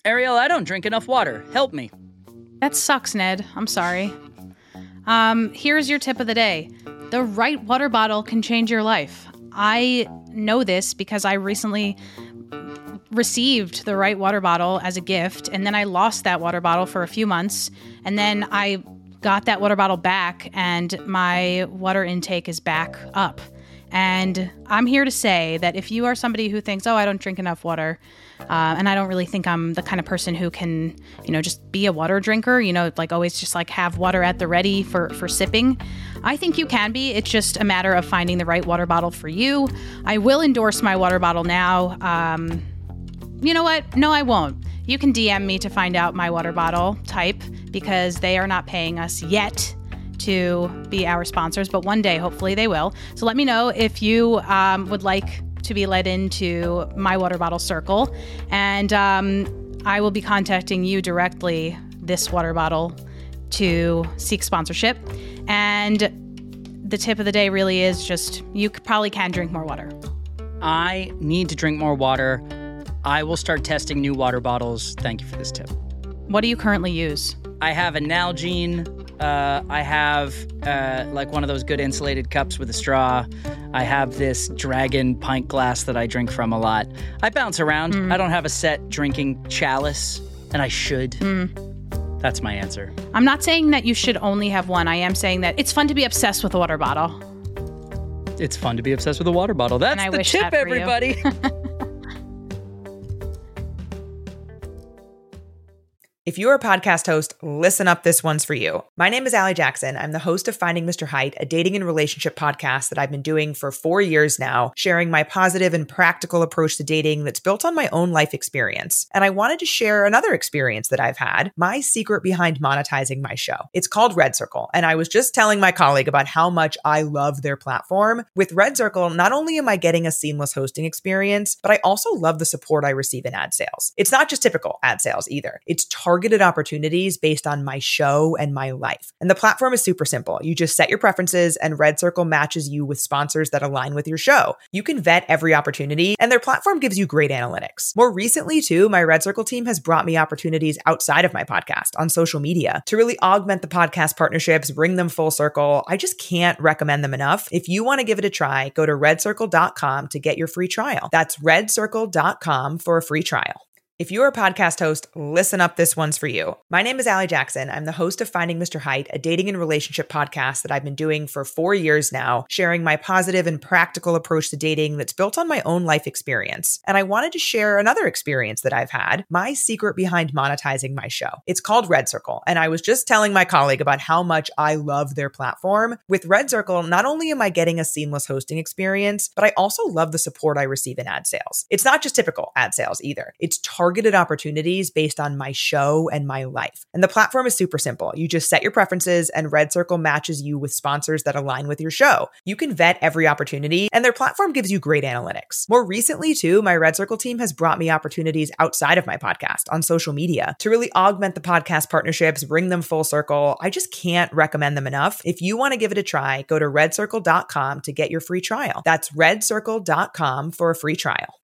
Ariel, I don't drink enough water. Help me. That sucks, Ned. I'm sorry. Here's your tip of the day. The right water bottle can change your life. I know this because I recently received the right water bottle as a gift, and then I lost that water bottle for a few months, and then I got that water bottle back, and my water intake is back up. And I'm here to say that if you are somebody who thinks, I don't drink enough water, and I don't really think I'm the kind of person who can, just be a water drinker, always just have water at the ready for sipping. I think you can be. It's just a matter of finding the right water bottle for you. I will endorse my water bottle now. You know what? No, I won't. You can DM me to find out my water bottle type because they are not paying us yet to be our sponsors, but one day, hopefully they will. So let me know if you would like to be led into my water bottle circle, and I will be contacting you directly, this water bottle, to seek sponsorship. And the tip of the day really is just, you probably can drink more water. I need to drink more water. I will start testing new water bottles. Thank you for this tip. What do you currently use? I have a Nalgene. I have one of those good insulated cups with a straw. I have this Dragon pint glass that I drink from a lot. I bounce around. I don't have a set drinking chalice, and I should. That's my answer. I'm not saying that you should only have one. I am saying that it's fun to be obsessed with a water bottle. It's fun to be obsessed with a water bottle. That's the tip, everybody. If you're a podcast host, listen up, this one's for you. My name is Allie Jackson. I'm the host of Finding Mr. Height, a dating and relationship podcast that I've been doing for 4 years now, sharing my positive and practical approach to dating that's built on my own life experience. And I wanted to share another experience that I've had, my secret behind monetizing my show. It's called Red Circle, and I was just telling my colleague about how much I love their platform. With Red Circle, not only am I getting a seamless hosting experience, but I also love the support I receive in ad sales. It's not just typical ad sales either. It's targeted opportunities based on my show and my life. And the platform is super simple. You just set your preferences and Red Circle matches you with sponsors that align with your show. You can vet every opportunity and their platform gives you great analytics. More recently too, my Red Circle team has brought me opportunities outside of my podcast on social media to really augment the podcast partnerships, bring them full circle. I just can't recommend them enough. If you want to give it a try, go to redcircle.com to get your free trial. That's redcircle.com for a free trial. If you're a podcast host, listen up, this one's for you. My name is Allie Jackson. I'm the host of Finding Mr. Height, a dating and relationship podcast that I've been doing for 4 years now, sharing my positive and practical approach to dating that's built on my own life experience. And I wanted to share another experience that I've had, my secret behind monetizing my show. It's called Red Circle, and I was just telling my colleague about how much I love their platform. With Red Circle, not only am I getting a seamless hosting experience, but I also love the support I receive in ad sales. It's not just typical ad sales either. It's targeted opportunities based on my show and my life. And the platform is super simple. You just set your preferences and Red Circle matches you with sponsors that align with your show. You can vet every opportunity and their platform gives you great analytics. More recently too, my Red Circle team has brought me opportunities outside of my podcast on social media to really augment the podcast partnerships, bring them full circle. I just can't recommend them enough. If you want to give it a try, go to redcircle.com to get your free trial. That's redcircle.com for a free trial.